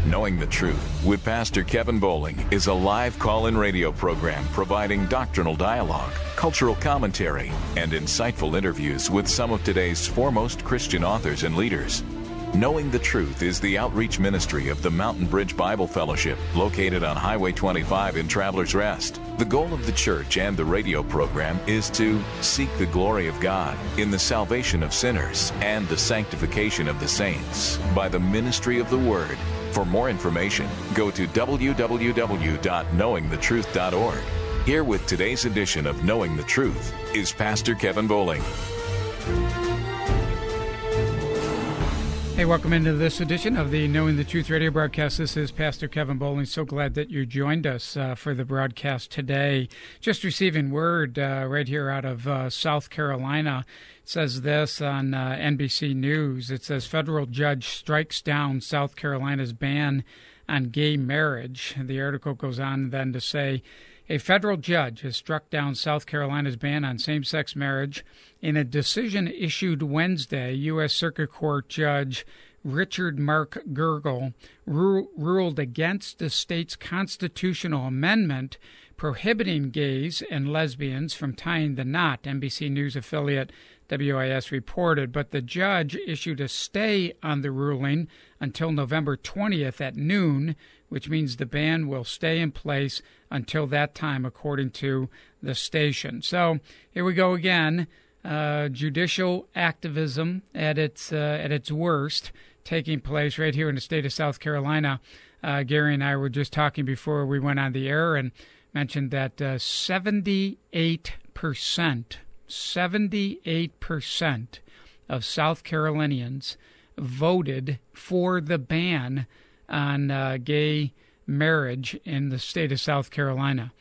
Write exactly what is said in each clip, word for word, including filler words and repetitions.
Knowing the Truth with Pastor Kevin Bowling is a live call-in radio program providing doctrinal dialogue, cultural commentary, and insightful interviews with some of today's foremost Christian authors and leaders. Knowing the Truth is the outreach ministry of the Mountain Bridge Bible Fellowship, located on Highway twenty-five in Travelers Rest. The goal of the church and the radio program is to seek the glory of God in the salvation of sinners and the sanctification of the saints by the ministry of the Word. For more information, go to w w w dot knowing the truth dot org. Here with today's edition of Knowing the Truth is Pastor Kevin Bowling. Hey, welcome into this edition of the Knowing the Truth radio broadcast. This is Pastor Kevin Bowling. So glad that you joined us uh, for the broadcast today. Just receiving word uh, right here out of uh, South Carolina. It says this on uh, N B C News. It says, federal judge strikes down South Carolina's ban on gay marriage. The article goes on then to say, a federal judge has struck down South Carolina's ban on same-sex marriage. In a decision issued Wednesday, U S Circuit Court Judge Richard Mark Gergel ru- ruled against the state's constitutional amendment prohibiting gays and lesbians from tying the knot, N B C News affiliate W I S reported. But the judge issued a stay on the ruling until November twentieth at noon, which means the ban will stay in place until that time, according to the station. So here we go again. Uh, judicial activism at its uh, at its worst, taking place right here in the state of South Carolina. Uh, Gary and I were just talking before we went on the air and mentioned that uh, seventy-eight percent, seventy-eight percent of South Carolinians voted for the ban on uh, gay marriage in the state of South Carolina.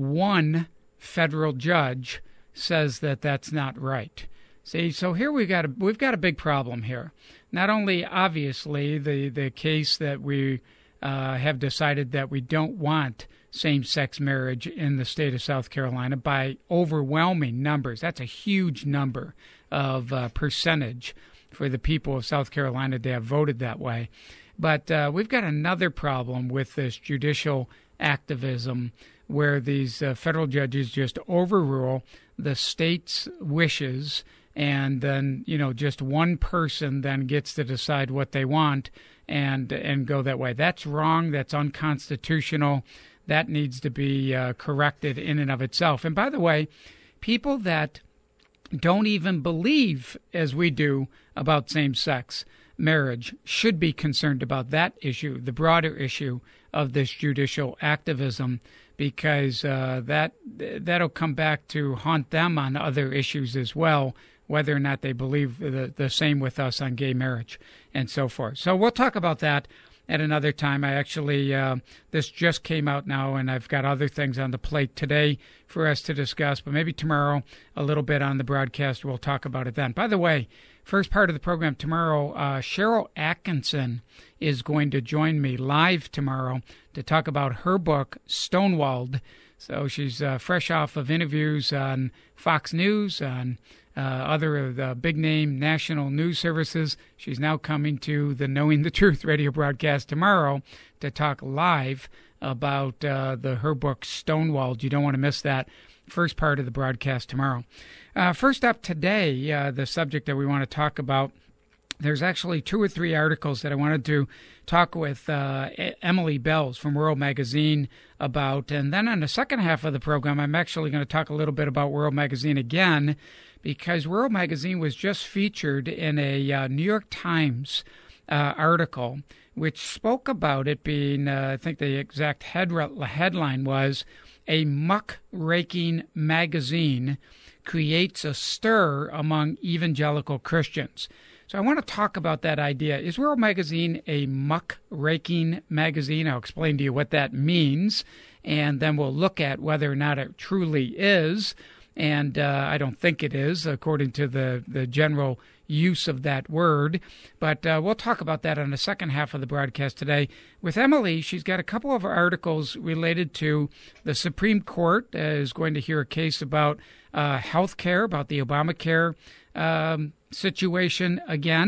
One federal judge says that that's not right. See, so here we've got a, we've got a big problem here. Not only, obviously, the, the case that we uh, have decided that we don't want same-sex marriage in the state of South Carolina by overwhelming numbers. That's a huge number of uh, percentage for the people of South Carolina to have voted that way. But uh, we've got another problem with this judicial activism where these uh, federal judges just overrule the state's wishes, and then, you know, just one person then gets to decide what they want and and go that way. That's wrong. That's unconstitutional. That needs to be uh, corrected in and of itself. And by the way, people that don't even believe, as we do, about same-sex marriage should be concerned about that issue, the broader issue of this judicial activism, because uh, that that'll come back to haunt them on other issues as well, whether or not they believe the, the same with us on gay marriage and so forth. So we'll talk about that at another time. I actually, uh, this just came out now, and I've got other things on the plate today for us to discuss, but maybe tomorrow a little bit on the broadcast. We'll talk about it then. By the way, first part of the program tomorrow, uh, Cheryl Atkinson is going to join me live tomorrow to talk about her book, Stonewalled. So she's uh, fresh off of interviews on Fox News, on uh, other of the big-name national news services. She's now coming to the Knowing the Truth radio broadcast tomorrow to talk live about uh, the her book, Stonewalled. You don't want to miss that first part of the broadcast tomorrow. Uh, first up today, uh, the subject that we want to talk about, there's actually two or three articles that I wanted to talk with uh, Emily Bells from World Magazine about. And then on the second half of the program, I'm actually going to talk a little bit about World Magazine again, because World Magazine was just featured in a uh, New York Times uh, article, which spoke about it being, uh, I think the exact head headline was, a muck-raking magazine creates a stir among evangelical Christians. So I want to talk about that idea. Is World Magazine a muck-raking magazine? I'll explain to you what that means, and then we'll look at whether or not it truly is. And uh, I don't think it is, according to the, the general use of that word. But uh, we'll talk about that on the second half of the broadcast today. With Emily, she's got a couple of articles related to the Supreme Court uh, is going to hear a case about uh, health care, about the Obamacare um, situation again.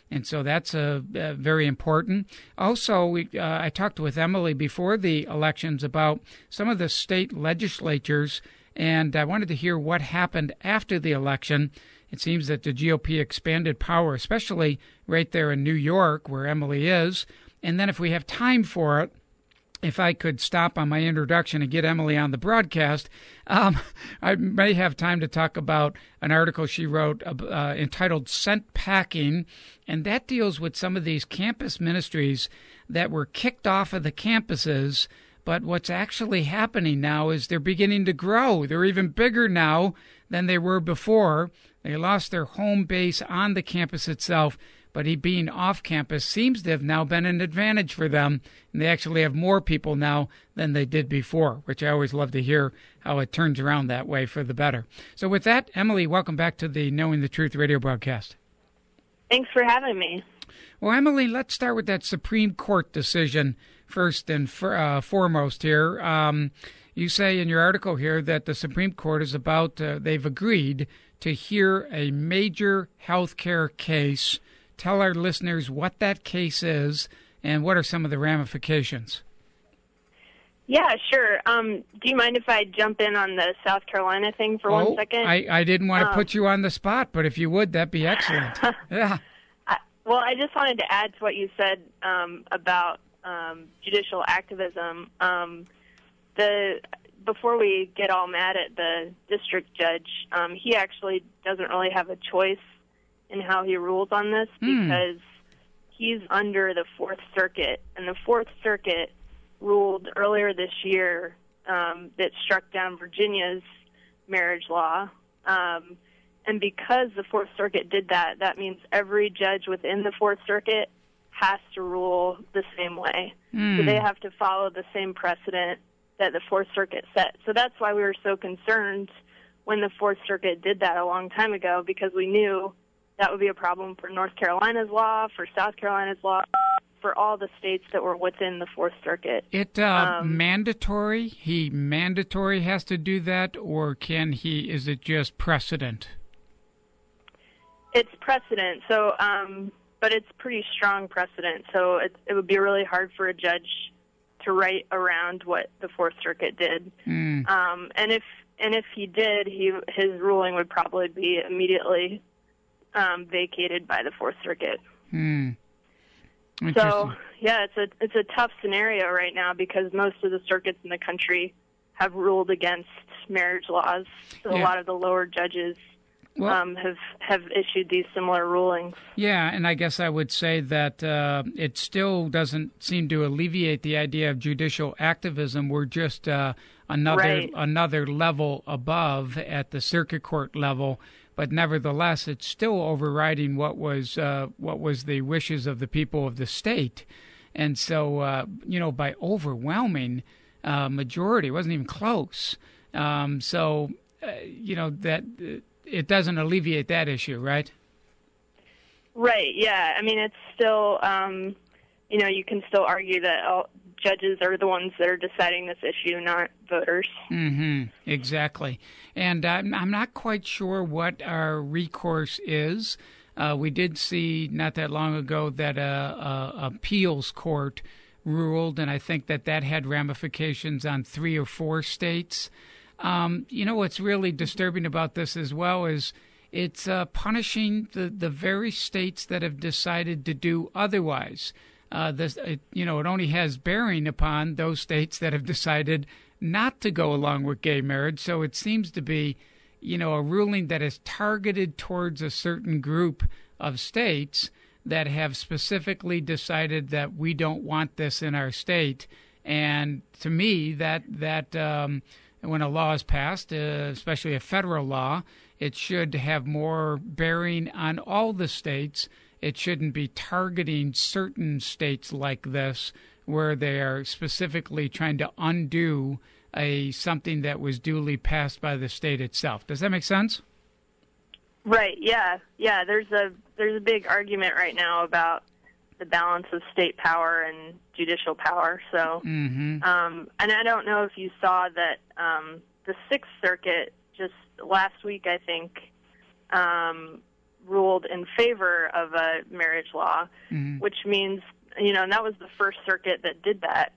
And so that's uh, uh, very important. Also, we, uh, I talked with Emily before the elections about some of the state legislatures, and I wanted to hear what happened after the election. It seems that the G O P expanded power, especially right there in New York, where Emily is. And then if we have time for it, if I could stop on my introduction and get Emily on the broadcast, um, I may have time to talk about an article she wrote uh, entitled Sent Packing, and that deals with some of these campus ministries that were kicked off of the campuses, but what's actually happening now is they're beginning to grow. They're even bigger now than they were before. They lost their home base on the campus itself, but he being off campus seems to have now been an advantage for them, and they actually have more people now than they did before, which I always love to hear how it turns around that way for the better. So with that, Emily, welcome back to the Knowing the Truth radio broadcast. Thanks for having me. Well, Emily, let's start with that Supreme Court decision first and for, uh, foremost here. Um, you say in your article here that the Supreme Court is about, uh, they've agreed to hear a major health care case. Tell our listeners what that case is and what are some of the ramifications. Yeah, sure. Um, do you mind if I jump in on the South Carolina thing for oh, one second? I, I didn't want to um, put you on the spot, but if you would, that'd be excellent. Yeah. I, well, I just wanted to add to what you said um, about um, judicial activism. Um, the before we get all mad at the district judge, um, he actually doesn't really have a choice in how he rules on this mm. because he's under the Fourth Circuit, and the Fourth Circuit ruled earlier this year um, that struck down Virginia's marriage law. Um, and because the Fourth Circuit did that, that means every judge within the Fourth Circuit has to rule the same way. Mm. So they have to follow the same precedent that the Fourth Circuit set. So that's why we were so concerned when the Fourth Circuit did that a long time ago, because we knew that would be a problem for North Carolina's law, for South Carolina's law, for all the states that were within the Fourth Circuit. It uh, um, mandatory? He mandatory has to do that, or can he? Is it just precedent? It's precedent. So, um, but it's pretty strong precedent. So it, it would be really hard for a judge to write around what the Fourth Circuit did. Mm. Um, and if and if he did, he his ruling would probably be immediately um, vacated by the Fourth Circuit. Hmm. So, yeah, it's a it's a tough scenario right now because most of the circuits in the country have ruled against marriage laws. So yeah. a lot of the lower judges well, um, have have issued these similar rulings. Yeah, and I guess I would say that uh, it still doesn't seem to alleviate the idea of judicial activism. We're just uh, another right. another level above at the circuit court level. But nevertheless, it's still overriding what was uh, what was the wishes of the people of the state, and so uh, you know, by overwhelming uh, majority, it wasn't even close. Um, so uh, you know that uh, it doesn't alleviate that issue, right? Right. Yeah. I mean, it's still um, you know, you can still argue that all judges are the ones that are deciding this issue, not voters. Mm-hmm. Exactly. And I'm, I'm not quite sure what our recourse is. Uh, we did see not that long ago that a, a appeals court ruled, and I think that that had ramifications on three or four states. Um, you know, what's really disturbing about this as well is it's uh, punishing the, the very states that have decided to do otherwise. Uh, this, it, you know, it only has bearing upon those states that have decided not to go along with gay marriage. So it seems to be, you know, a ruling that is targeted towards a certain group of states that have specifically decided that we don't want this in our state. And to me, that that um, when a law is passed, uh, especially a federal law, it should have more bearing on all the states. It shouldn't be targeting certain states like this where they are specifically trying to undo a something that was duly passed by the state itself. Does that make sense? Right, yeah. Yeah, there's a there's a big argument right now about the balance of state power and judicial power. So, mm-hmm. um, and I don't know if you saw that um, the Sixth Circuit just last week, I think, um, ruled in favor of a marriage law, mm-hmm. which means, you know, and that was the First Circuit that did that.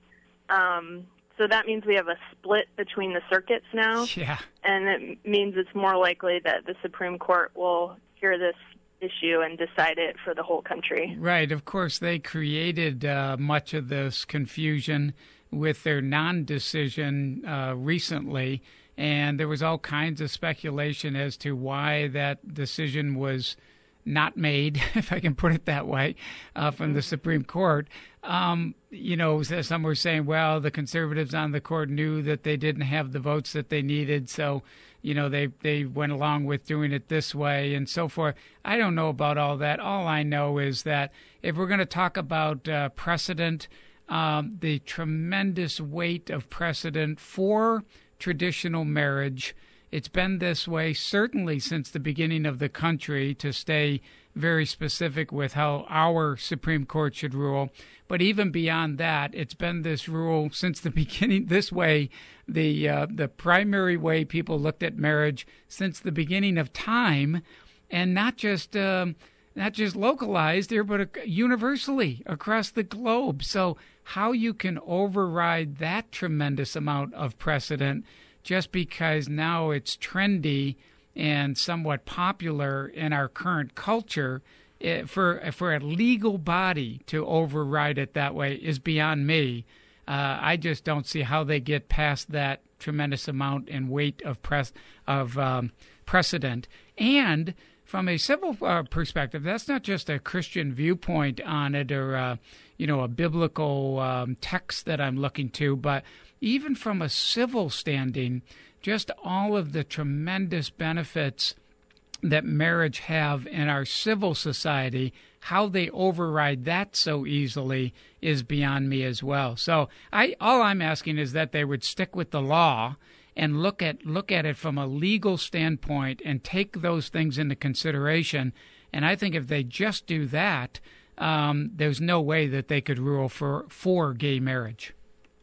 Um, so that means we have a split between the circuits now. Yeah. And it means it's more likely that the Supreme Court will hear this issue and decide it for the whole country. Right. Of course, they created uh, much of this confusion with their non-decision uh, recently, and there was all kinds of speculation as to why that decision was not made, if I can put it that way, uh, from the Supreme Court. Um, you know, some were saying, well, the conservatives on the court knew that they didn't have the votes that they needed, so, you know, they, they went along with doing it this way and so forth. I don't know about all that. All I know is that if we're going to talk about uh, precedent, um, the tremendous weight of precedent for traditional marriage, it's been this way certainly since the beginning of the country, to stay very specific with how our Supreme Court should rule. But even beyond that, it's been this rule since the beginning, this way, the uh, the primary way people looked at marriage since the beginning of time, and not just um, not just localized here, but universally across the globe. So how you can override that tremendous amount of precedent just because now it's trendy and somewhat popular in our current culture, it, for for a legal body to override it that way is beyond me. Uh, I just don't see how they get past that tremendous amount and weight of press of um, precedent. And from a civil uh, perspective, that's not just a Christian viewpoint on it or uh, you know a biblical um, text that I'm looking to, but even from a civil standing, just all of the tremendous benefits that marriage have in our civil society, how they override that so easily is beyond me as well. So I, all I'm asking is that they would stick with the law and look at look at it from a legal standpoint and take those things into consideration. And I think if they just do that, um, there's no way that they could rule for, for gay marriage.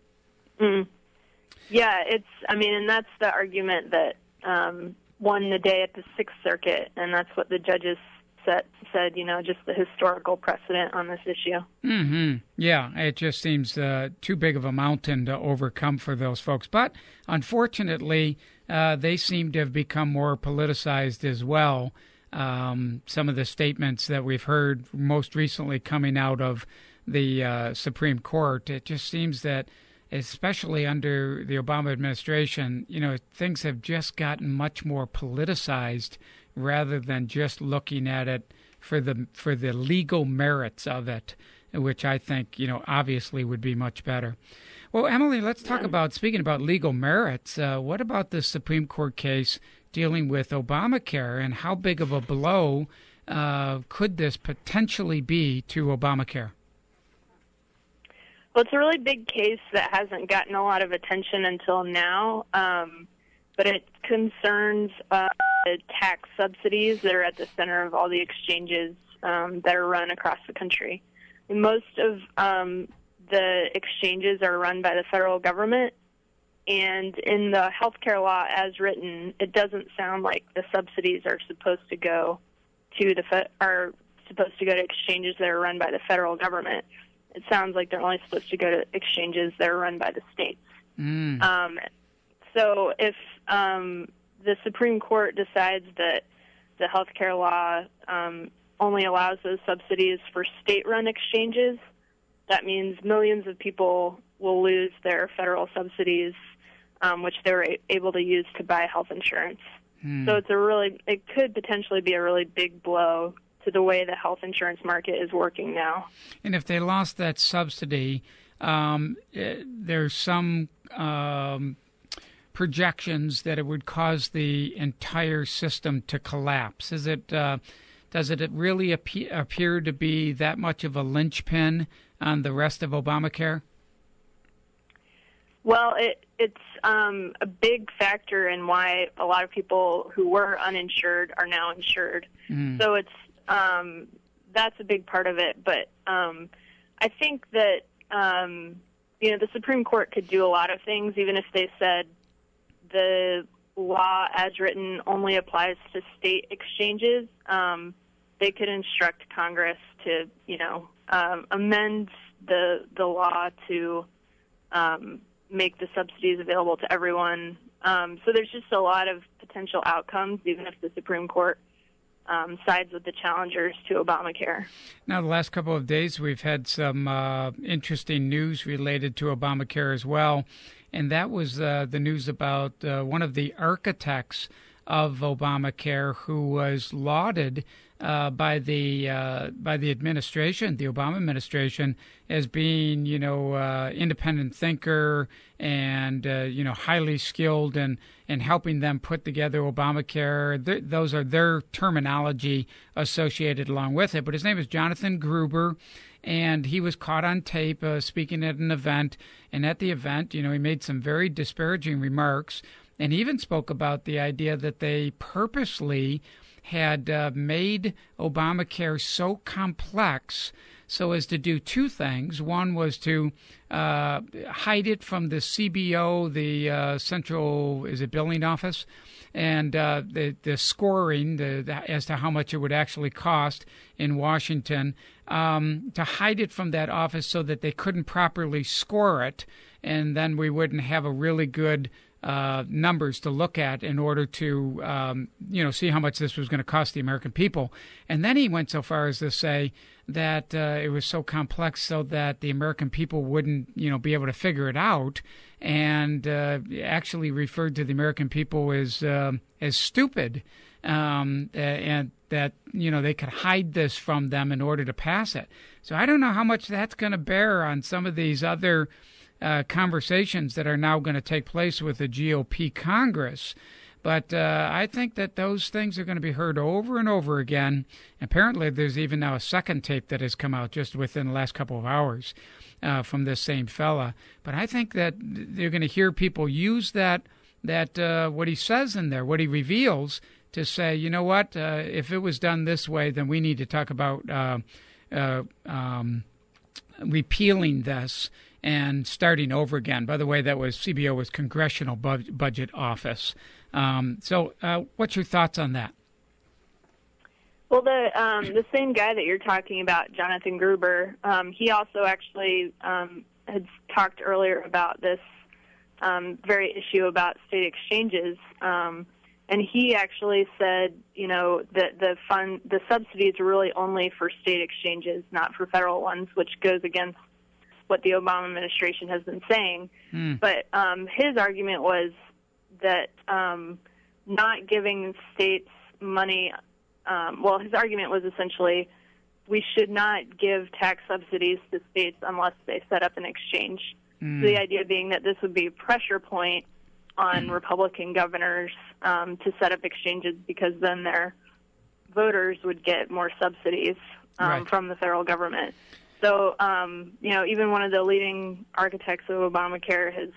Mm. Yeah, it's, I mean, and that's the argument that um, won the day at the Sixth Circuit, and that's what the judges said, said you know, just the historical precedent on this issue. Mm-hmm. Yeah, it just seems uh, too big of a mountain to overcome for those folks. But unfortunately, uh, they seem to have become more politicized as well. Um, some of the statements that we've heard most recently coming out of the uh, Supreme Court, it just seems that especially under the Obama administration, you know, things have just gotten much more politicized rather than just looking at it for the for the legal merits of it, which I think, you know, obviously would be much better. Well, Emily, let's talk about, speaking about legal merits, uh, what about the Supreme Court case dealing with Obamacare, and how big of a blow uh, could this potentially be to Obamacare? Well, it's a really big case that hasn't gotten a lot of attention until now, um, but it concerns uh, tax subsidies that are at the center of all the exchanges um, that are run across the country. Most of um, the exchanges are run by the federal government, and in the healthcare law as written, it doesn't sound like the subsidies are supposed to go to the fe- are supposed to go to exchanges that are run by the federal government. It sounds like they're only supposed to go to exchanges that are run by the states. Mm. Um, so if um, the Supreme Court decides that the healthcare law um, only allows those subsidies for state-run exchanges, that means millions of people will lose their federal subsidies, um, which they were a- able to use to buy health insurance. Mm. So it's a really, it could potentially be a really big blow to the way the health insurance market is working now. And if they lost that subsidy, um, it, there's some um, projections that it would cause the entire system to collapse. Is it? Uh, does it really appear, appear to be that much of a linchpin on the rest of Obamacare? Well, it, it's um, a big factor in why a lot of people who were uninsured are now insured. Mm. So it's Um, that's a big part of it, but um, I think that um, you know the Supreme Court could do a lot of things, even if they said the law as written only applies to state exchanges. Um, they could instruct Congress to, you know, um, amend the the law to um, make the subsidies available to everyone. Um, so there's just a lot of potential outcomes, even if the Supreme Court um, sides with the challengers to Obamacare. Now, the last couple of days, we've had some uh, interesting news related to Obamacare as well, and that was uh, the news about uh, one of the architects of Obamacare who was lauded uh, by the uh, by the administration, the Obama administration, as being, you know, uh, independent thinker and uh, you know, highly skilled in in helping them put together Obamacare. Th- those are their terminology associated along with it. But his name is Jonathan Gruber, and he was caught on tape uh, speaking at an event. And at the event, you know, he made some very disparaging remarks. And he even spoke about the idea that they purposely had uh, made Obamacare so complex so as to do two things. One was to uh, hide it from the C B O, the uh, Central, is it Billing Office, and uh, the, the scoring the, the, as to how much it would actually cost in Washington, um, to hide it from that office so that they couldn't properly score it, and then we wouldn't have a really good Uh, numbers to look at in order to, um, you know, see how much this was going to cost the American people. And then he went so far as to say that uh, it was so complex so that the American people wouldn't, you know, be able to figure it out, and uh, actually referred to the American people as uh, as stupid, um, and that, you know, they could hide this from them in order to pass it. So I don't know how much that's going to bear on some of these other Uh, conversations that are now going to take place with the G O P Congress. But uh, I think that those things are going to be heard over and over again. Apparently, there's even now a second tape that has come out just within the last couple of hours uh, from this same fella. But I think that you're going to hear people use that, that uh, what he says in there, what he reveals, to say, you know what, uh, if it was done this way, then we need to talk about uh, uh, um, repealing this and starting over again. By the way, that was C B O was Congressional Bu- Budget Office. Um, so uh, what's your thoughts on that? Well, the um, the same guy that you're talking about, Jonathan Gruber, um, he also actually um, had talked earlier about this um, very issue about state exchanges. Um, and he actually said, you know, that the fund, the subsidies are really only for state exchanges, not for federal ones, which goes against what the Obama administration has been saying. Mm. But um, his argument was that um, not giving states money, um, well, his argument was essentially we should not give tax subsidies to states unless they set up an exchange. Mm. So the idea being that this would be a pressure point on mm. Republican governors um, to set up exchanges, because then their voters would get more subsidies um, right. from the federal government. So, um, you know, even one of the leading architects of Obamacare has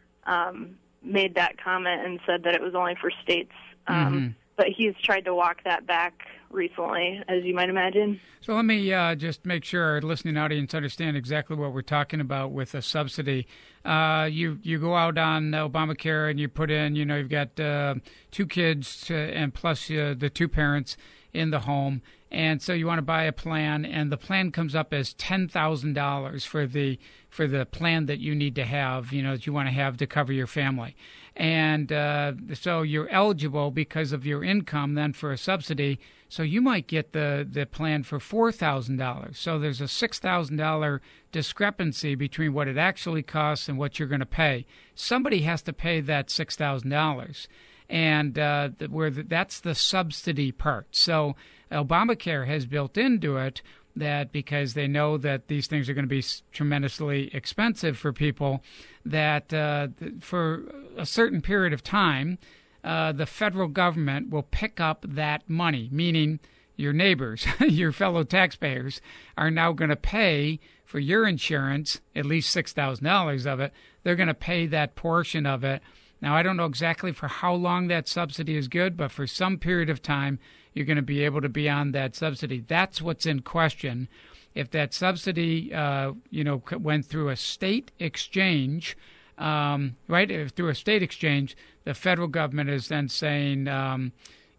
um, made that comment and said that it was only for states. Um, mm-hmm. But he's tried to walk that back recently, as you might imagine. So let me uh, just make sure our listening audience understand exactly what we're talking about with a subsidy. Uh, you you go out on Obamacare and you put in, you know, you've got uh, two kids to, and plus uh, the two parents in the home. And so you want to buy a plan, and the plan comes up as ten thousand dollars for the for the plan that you need to have, you know, that you want to have to cover your family. And uh, so you're eligible because of your income then for a subsidy. So you might get the, the plan for four thousand dollars. So there's a six thousand dollars discrepancy between what it actually costs and what you're going to pay. Somebody has to pay that six thousand dollars. And uh, where the, that's the subsidy part. So Obamacare has built into it that because they know that these things are going to be tremendously expensive for people, that uh, for a certain period of time, uh, the federal government will pick up that money, meaning your neighbors, your fellow taxpayers, are now going to pay for your insurance, at least six thousand dollars of it. They're going to pay that portion of it. Now, I don't know exactly for how long that subsidy is good, but for some period of time, you're going to be able to be on that subsidy. That's what's in question. If that subsidy, uh, you know, went through a state exchange, um, right, if through a state exchange, the federal government is then saying, um,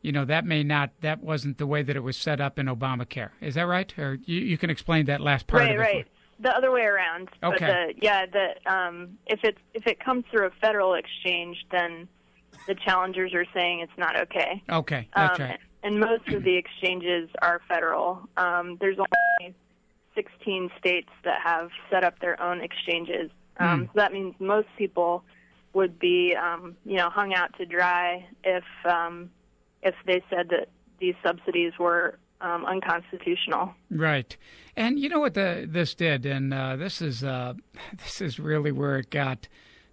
you know, that may not, that wasn't the way that it was set up in Obamacare. Is that right? Or you, you can explain that last part right, of it. Right, right. The other way around. Okay. But the, yeah, the, um, if, it, if it comes through a federal exchange, then the challengers are saying it's not okay. Okay, that's um, right. And most of the exchanges are federal. Um, there's only sixteen states that have set up their own exchanges. Um, mm. So that means most people would be, um, you know, hung out to dry if um, if they said that these subsidies were um, unconstitutional. Right, and you know what the this did, and uh, this is uh, this is really where it got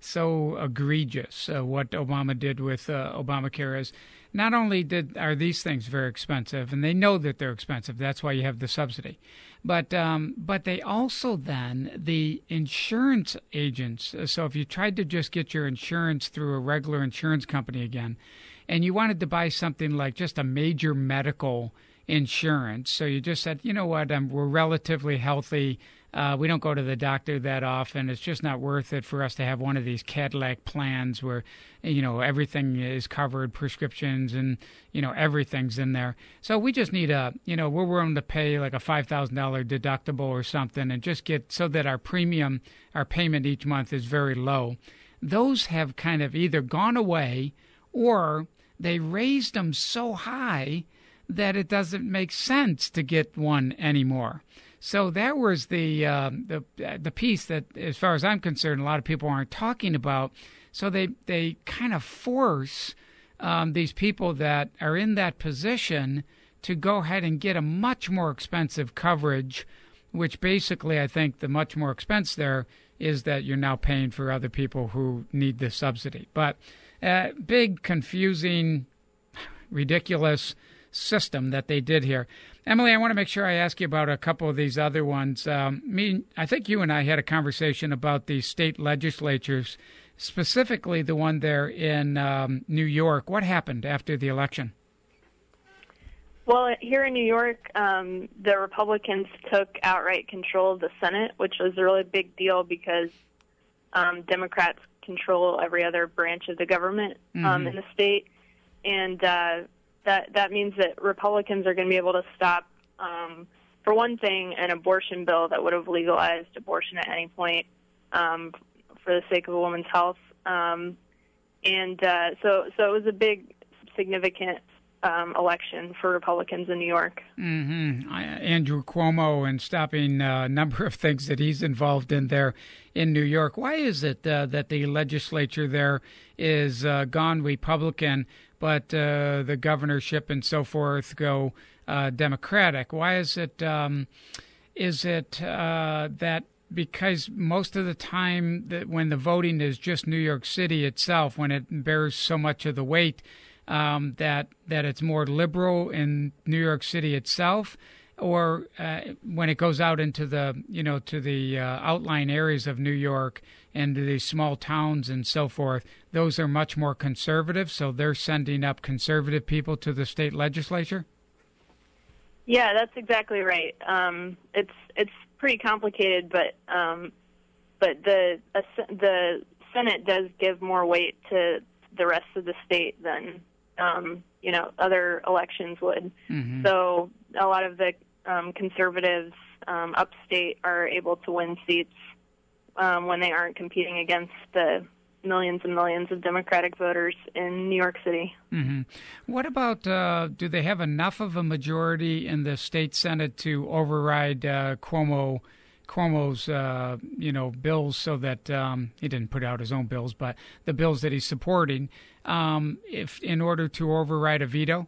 so egregious. Uh, what Obama did with uh, Obamacare is not only did are these things very expensive, and they know that they're expensive. That's why you have the subsidy. But um, but they also then, the insurance agents, so if you tried to just get your insurance through a regular insurance company again, and you wanted to buy something like just a major medical insurance, so you just said, you know what, um, we're relatively healthy, uh, we don't go to the doctor that often, it's just not worth it for us to have one of these Cadillac plans where, you know, everything is covered, prescriptions and, you know, everything's in there. So we just need a, you know, we're willing to pay like a five thousand dollars deductible or something and just get so that our premium, our payment each month is very low. Those have kind of either gone away or they raised them so high that it doesn't make sense to get one anymore. So that was the uh, the the piece that, as far as I'm concerned, a lot of people aren't talking about. So they they kind of force um, these people that are in that position to go ahead and get a much more expensive coverage, which basically I think the much more expense there is that you're now paying for other people who need the subsidy. But uh, big, confusing, ridiculous system that they did here. Emily, I want to make sure I ask you about a couple of these other ones. Um, me, I think you and I had a conversation about the state legislatures, specifically the one there in um, New York. What happened after the election? Well, here in New York, um, the Republicans took outright control of the Senate, which was a really big deal because um, Democrats control every other branch of the government um, mm-hmm. in the state. And uh, that that means that Republicans are going to be able to stop, um, for one thing, an abortion bill that would have legalized abortion at any point um, for the sake of a woman's health. Um, and uh, so, so it was a big, significant um, election for Republicans in New York. Mm-hmm. Andrew Cuomo and stopping a number of things that he's involved in there in New York. Why is it uh, that the legislature there is uh, gone Republican, but uh, the governorship and so forth go uh, Democratic? Why is it? Um, is it uh, that because most of the time that when the voting is just New York City itself, when it bears so much of the weight, um, that that it's more liberal in New York City itself, or uh, when it goes out into the you know to the uh, outlying areas of New York and to these small towns and so forth, those are much more conservative, so they're sending up conservative people to the state legislature? Yeah, that's exactly right. Um, it's it's pretty complicated, but um, but the uh, the Senate does give more weight to the rest of the state than um, you know other elections would. Mm-hmm. So a lot of the um, conservatives um, upstate are able to win seats Um, when they aren't competing against the millions and millions of Democratic voters in New York City. Mm-hmm. What about, uh, do they have enough of a majority in the state Senate to override uh, Cuomo, Cuomo's, uh, you know, bills so that um, he didn't put out his own bills, but the bills that he's supporting, um, if in order to override a veto?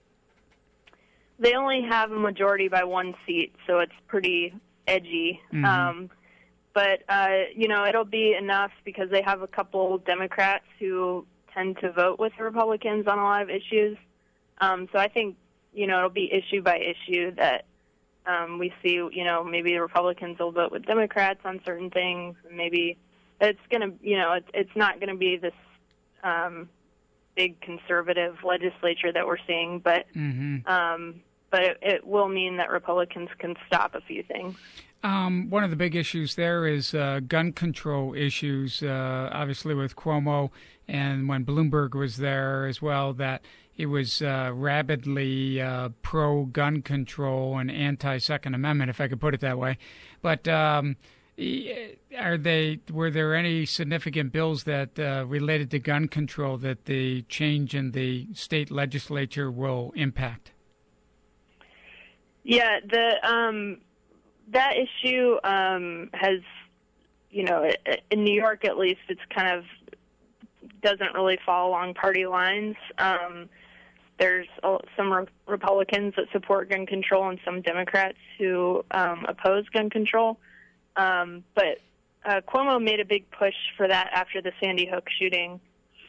They only have a majority by one seat, so it's pretty edgy. Mm-hmm. Um, But, uh, you know, it'll be enough because they have a couple Democrats who tend to vote with Republicans on a lot of issues. Um, so I think, you know, it'll be issue by issue that um, we see, you know, maybe the Republicans will vote with Democrats on certain things. Maybe it's going to, you know, it, it's not going to be this um, big conservative legislature that we're seeing. But, mm-hmm. um, but it, it will mean that Republicans can stop a few things. Um, one of the big issues there is uh, gun control issues, uh, obviously with Cuomo, and when Bloomberg was there as well, that, he was uh, rabidly uh, pro-gun control and anti-Second Amendment, if I could put it that way. But um, are they? Were there any significant bills that uh, related to gun control that the change in the state legislature will impact? Yeah, the um, that issue um, has, you know, in New York at least, it's kind of doesn't really fall along party lines. Um, there's some re- Republicans that support gun control and some Democrats who um, oppose gun control. Um, but uh, Cuomo made a big push for that after the Sandy Hook shooting.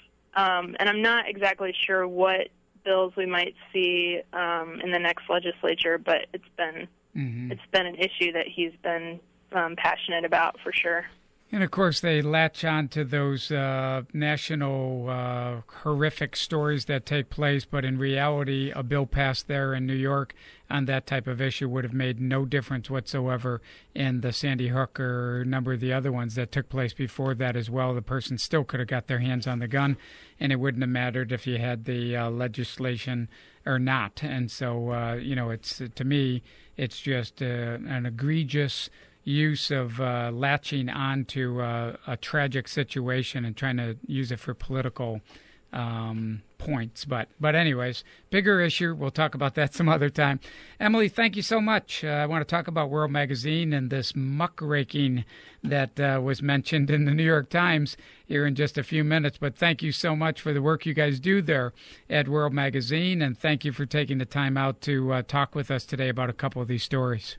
Um, and I'm not exactly sure what bills we might see um, in the next legislature, but it's been mm-hmm. it's been an issue that he's been um, passionate about for sure. And, of course, they latch on to those uh, national uh, horrific stories that take place, but in reality, a bill passed there in New York on that type of issue would have made no difference whatsoever in the Sandy Hook or a number of the other ones that took place before that as well. The person still could have got their hands on the gun, and it wouldn't have mattered if you had the uh, legislation or not. And so, uh, you know, it's to me, it's just uh, an egregious use of uh, latching onto uh, a tragic situation and trying to use it for political um, points. But but anyways, bigger issue. We'll talk about that some other time. Emily, thank you so much. Uh, I want to talk about World Magazine and this muckraking that uh, was mentioned in the New York Times here in just a few minutes. But thank you so much for the work you guys do there at World Magazine, and thank you for taking the time out to uh, talk with us today about a couple of these stories.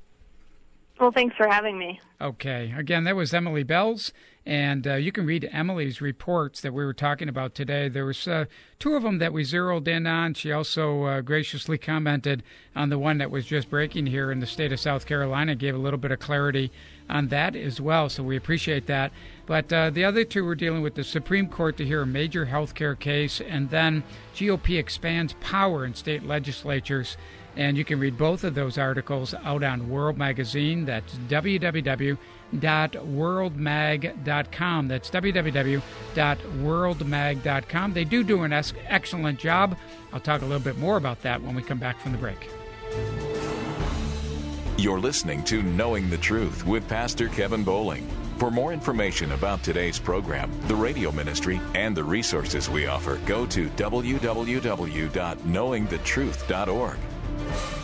Well, thanks for having me. Okay. Again, that was Emily Bells, and uh, you can read Emily's reports that we were talking about today. There was uh, two of them that we zeroed in on. She also uh, graciously commented on the one that was just breaking here in the state of South Carolina, gave a little bit of clarity on that as well, so we appreciate that. But uh, the other two were dealing with the Supreme Court to hear a major health care case, and then G O P expands power in state legislatures. And you can read both of those articles out on World Magazine. That's w w w dot world mag dot com. That's w w w dot world mag dot com. They do do an excellent job. I'll talk a little bit more about that when we come back from the break. You're listening to Knowing the Truth with Pastor Kevin Bowling. For more information about today's program, the radio ministry, and the resources we offer, go to w w w dot knowing the truth dot org.